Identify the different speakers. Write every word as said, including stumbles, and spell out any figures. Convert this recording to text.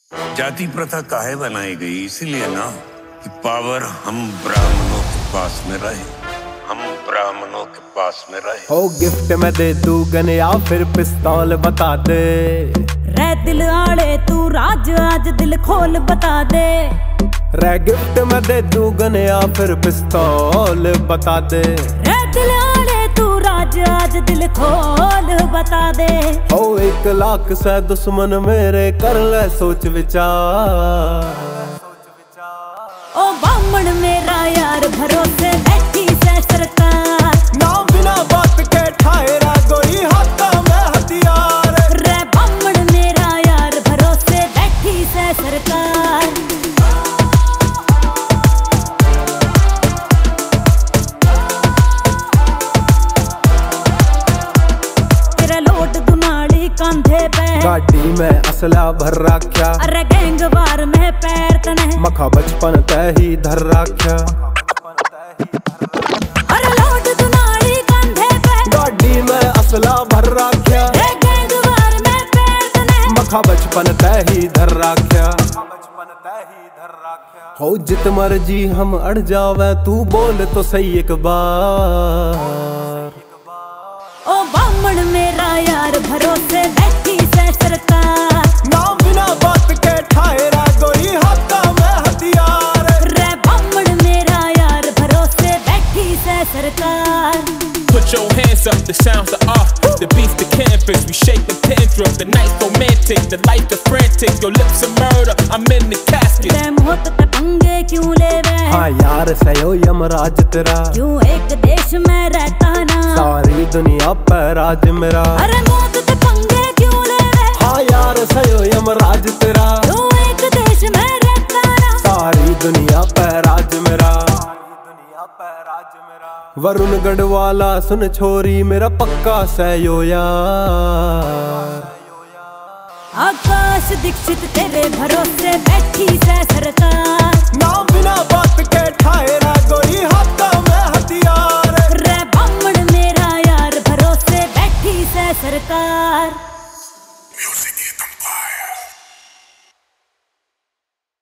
Speaker 1: जाति प्रथा काहे बनाई गई? इसीलिए ना कि पावर हम ब्राह्मणों के पास में रहे, हम ब्राह्मणों के पास में रहे।
Speaker 2: हो गिफ्ट में दे तू गन या फिर पिस्तौल बता दे।
Speaker 3: रे दिल आड़े तू राज आज दिल खोल बता दे।
Speaker 2: रे गिफ्ट में दे तू गन या फिर पिस्तौल बता दे।
Speaker 3: रे दिल आड़े तू राज आज दिल खोल बता दे।
Speaker 2: हो एक लाख से दुश्मन मेरे कर ले सोच विचार।
Speaker 3: ओ बामण मेरा यार भरोसे बैठी से सरकार।
Speaker 2: ना बिना बात के ठाए रा गोरी हाथों में हथियार।
Speaker 3: रे बामण मेरा यार भरोसे बैठी से सरकार। तेरा लोट दुनाली कंधे पे,
Speaker 2: गाड़ी में असला भर रख्या।
Speaker 3: अरे गैंगवार में पैर तने,
Speaker 2: मखा बचपन तय ही धर रख्या।
Speaker 3: अरे लोट दुनाली कंधे पे,
Speaker 2: गाड़ी में असला भर रख्या।
Speaker 3: अरे गैंगवार में पैर तने,
Speaker 2: मखा बचपन तय ही धर रख्या। हो जित मर्जी हम अड़ जावे तू बोल तो सही एक बार।
Speaker 3: ओ बामण मेरा यार भरोसे बैठी से सरकार।
Speaker 2: ना बिना बात के ठाए रा गोरी हाथों में हथियार।
Speaker 3: रे बामण मेरा यार भरोसे बैठी से सरकार।
Speaker 4: Put your hands up, the sounds are off. The beats, the canvas, we shake the tantrum. The night's romantic, the life is frantic. Your lips are murder, I'm in the casket.
Speaker 3: ते मोहत ते पंगे क्यों ले वे?
Speaker 2: हाँ यार सयो यमराज तेरा,
Speaker 3: क्यों एक देश में रहता ना?
Speaker 2: सारी दुनिया पर राज मेरा।
Speaker 3: अरे मौत ते पंगे क्यों ले वे?
Speaker 2: हाँ यार सयो यमराज तेरा,
Speaker 3: क्यों एक देश में रहता ना?
Speaker 2: सारी दुनिया पर राज मेरा। वरुण गढ़वाला सुन छोरी मेरा पक्का सयो यार।
Speaker 3: आकाश दीक्षित तेरे भरोसे बैठी से सरकार।
Speaker 2: ना बिना बात के ठाए रा गोरी हाथों में हथियार।
Speaker 3: रे बामण मेरा यार भरोसे बैठी से सरकार।